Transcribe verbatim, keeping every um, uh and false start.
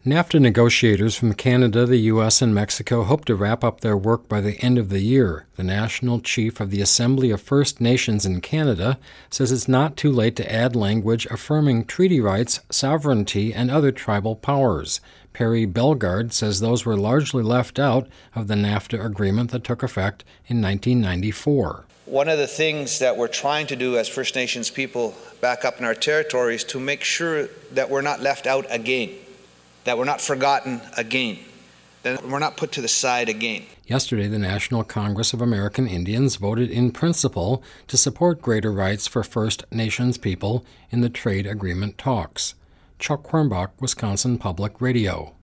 NAFTA negotiators from Canada, the U S, and Mexico hope to wrap up their work by the end of the year. The National Chief of the Assembly of First Nations in Canada says it's not too late to add language affirming treaty rights, sovereignty, and other tribal powers. Perry Bellegarde says those were largely left out of the NAFTA agreement that took effect in nineteen ninety-four. One of the things that we're trying to do as First Nations people back up in our territory is to make sure that we're not left out again, that we're not forgotten again, that we're not put to the side again. Yesterday, the National Congress of American Indians voted in principle to support greater rights for First Nations people in the trade agreement talks. Chuck Quirmbach, Wisconsin Public Radio.